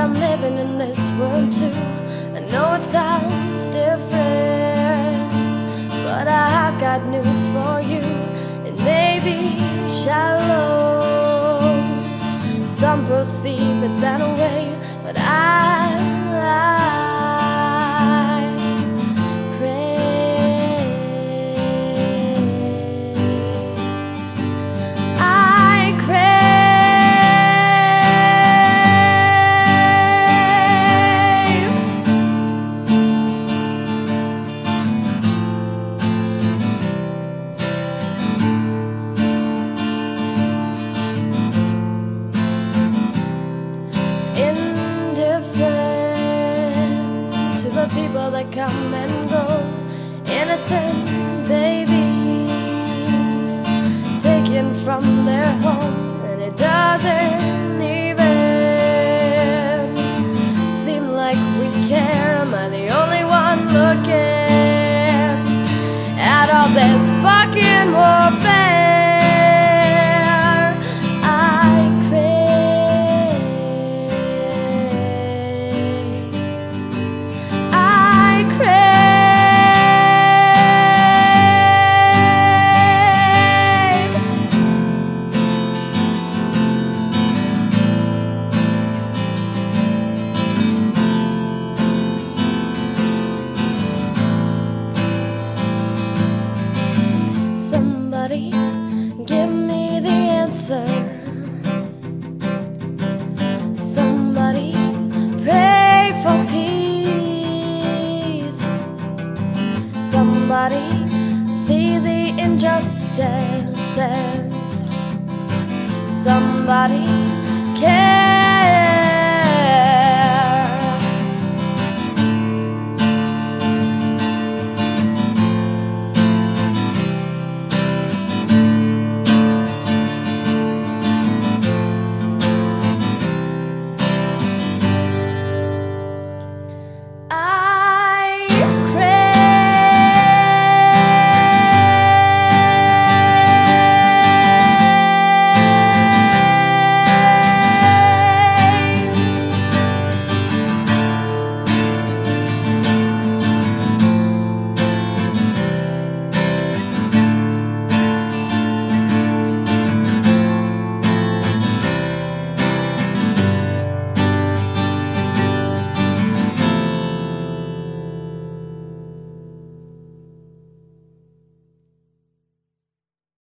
I'm living in this world too. I know it sounds different, but I've got news for you. It may be shallow, some perceive it that way, but I people that come and go, innocent babies taken from their home, and it doesn't even seem like we care. Am I the only one looking at all this fucking warfare? Give me the answer. Somebody pray for peace. Somebody see the injustices. Somebody